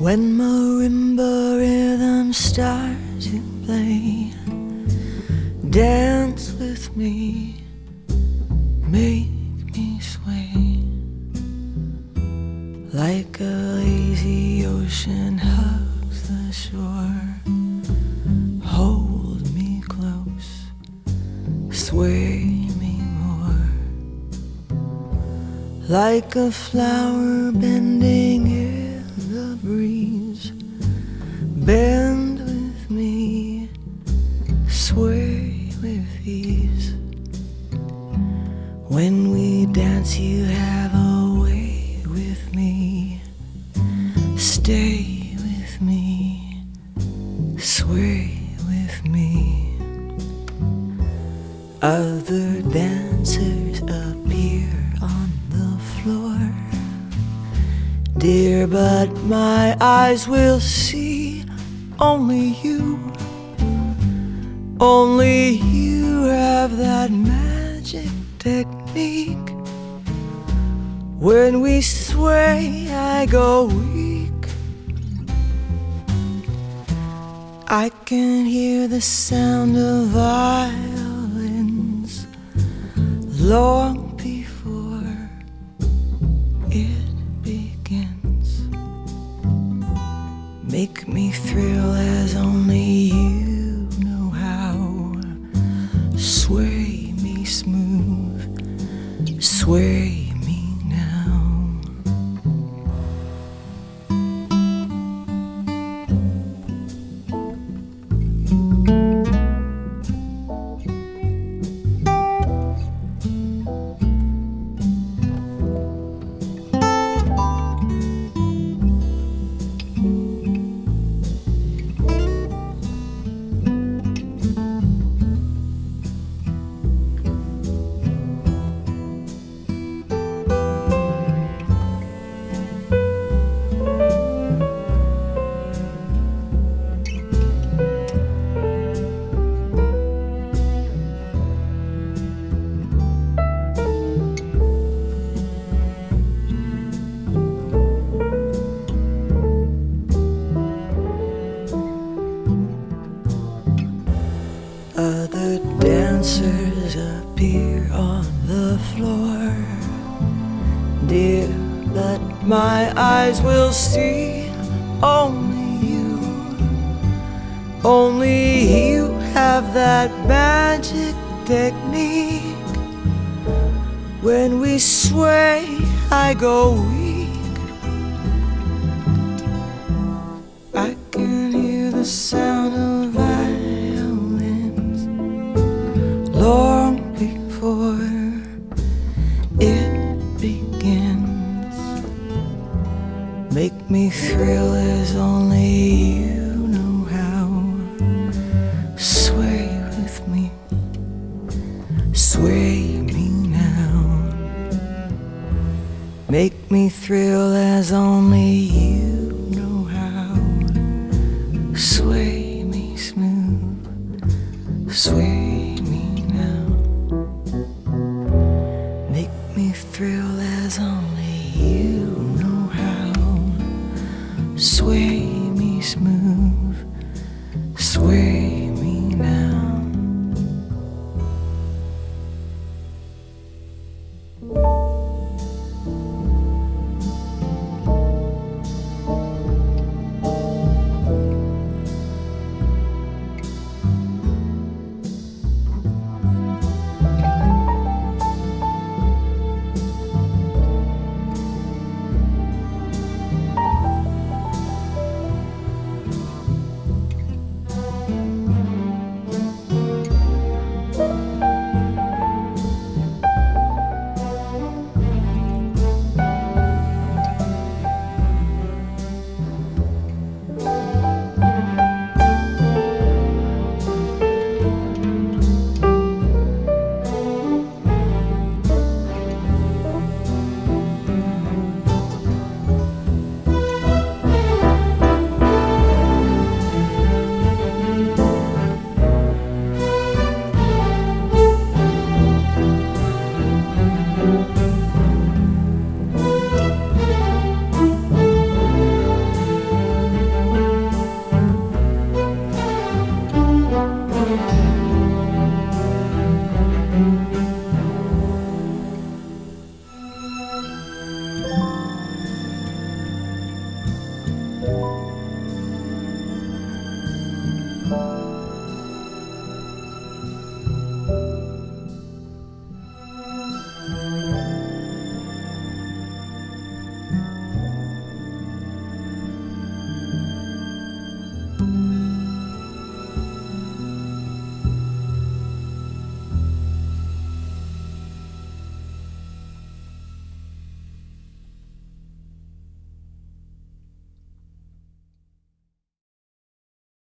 When marimba rhythm starts to play, dance with me, make me sway, like a lazy ocean hugs the shore. Hold me close, sway me more, like a flower bending in the breeze. Bend with me, sway with ease. When we dance you have a way with me. Stay with me, sway with me. Other dancers appear on the floor, dear, but my eyes will see only you. Only you have that magic technique. When we sway, I go weak. I can hear the sound of violins long before it begins. Make me thrill as only you know how. Sway me smooth, sway me now. Other dancers appear on the floor, dear, but my eyes will see only you. Only you have that magic technique. When we sway, I go weak. I can hear the sound of violins long before it begins. Make me thrill as only you know how. Sway with me, sway me now. Make me thrill as only you know how. Sway me smooth, sway me now. Make me thrill as only